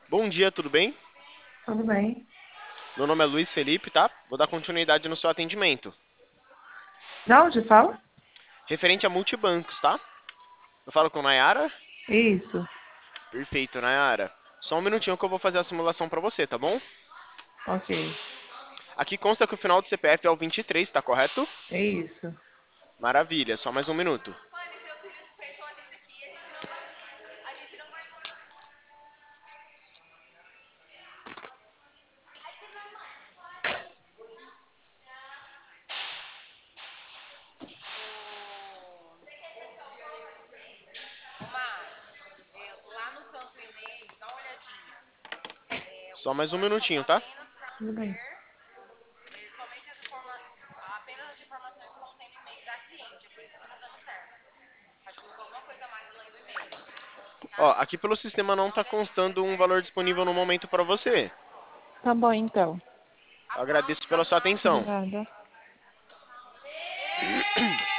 Bom dia, tudo bem? Tudo bem? Meu nome é Luiz Felipe, tá? Vou dar continuidade no seu atendimento. Da onde fala? Referente a multibancos, tá? Eu falo com Nayara? Isso. Perfeito, Nayara. Só um minutinho que eu vou fazer a simulação pra você, tá bom? Ok. Aqui consta que o final do CPF é o 23, tá correto? É isso. Maravilha, só mais um minuto. Só mais um minutinho, tá? Tudo bem. Ó, aqui pelo sistema não tá constando um valor disponível no momento pra você. Tá bom, então. Eu agradeço pela sua De atenção. nada.